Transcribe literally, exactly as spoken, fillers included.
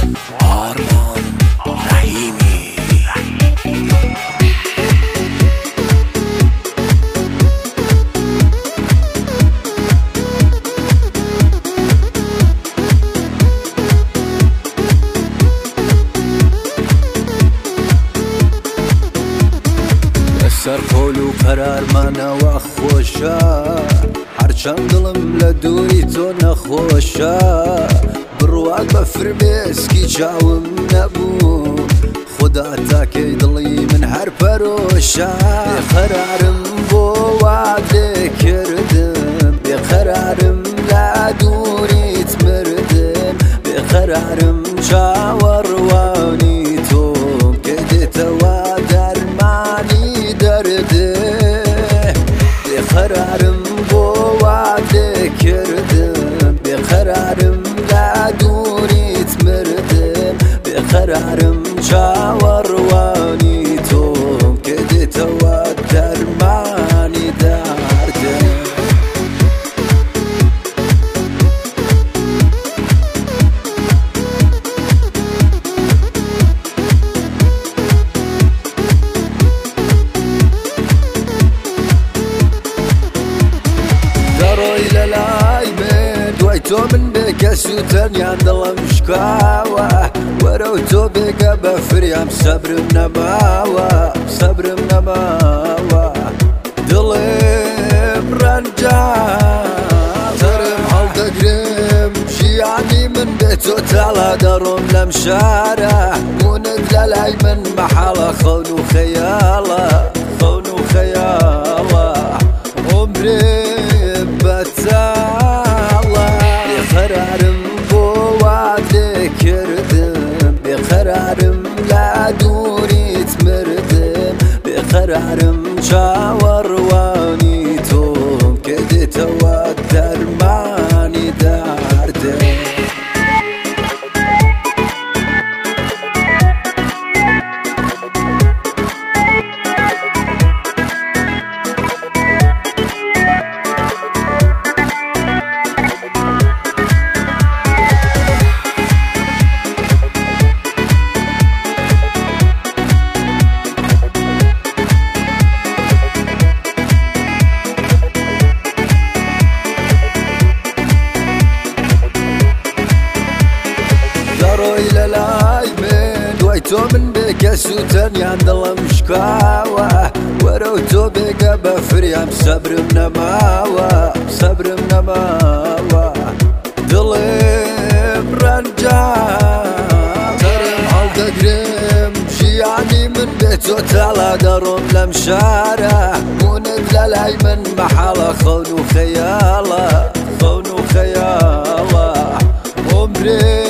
آرمان رحیمی. سر قول و قرار منەوە خۆشە، هەرچەند دڵم لە دووری تۆ نەخۆشە. بڕوات بە فرمێسکی چاوم نەبوو، خدا تاکەی دڵی من هەر پەرۆشە. بێقەرارم بۆ وات لێکردم، بێقەرارم لە دووریت مردم. بێقەرارم چاوەڕوانی تۆم کە دێتەوە دەرمانی دەردێ. بێقەرارم بۆ وات لێکردم، بێقەرارم لە دووریت مردم. بێقەرارم چاوەڕوانی تۆم کە دێتەوە دەرمانی دەردێ. دەڕۆی لە لای من دوای تۆ من بێکەس و تەنیان دڵم شکاوە. وەرە و تۆ بێگە بە فریام سەبرم نەماوە، سەبرم نەماوە. دڵێم ڕەنجە تەرم هەڵدەگرم، ژیانی من بێ تۆ تاڵا دەڕۆم لەم شارە. مونت لە لای من مەحاڵە، خەون و خەیاڵە، خەون و خەیاڵە. عمرێم بەتاڵە. بێقەرارم بۆ وات لێکردم، بێقەرارم لە دووریت مردم. بێقەرارم چاوەڕوانی تۆم کە دێتەوە دەرمانی دەردێ. دەڕۆی لە لای من دوای تۆ من بێکەس و تەنیان دڵم شکاوە. وەرە و تۆ بێگە بە فریام سەبرم نەماوە، سەبرم نەماوە. دڵێم ڕەنجە تەرم هەڵدەگرم، ژیانی من بێ تۆ تاڵا دەڕۆم لەم شارە. مونت لە لای من مەحاڵە، خەون و خەیاڵە، خەون و خەیاڵە. عمرێ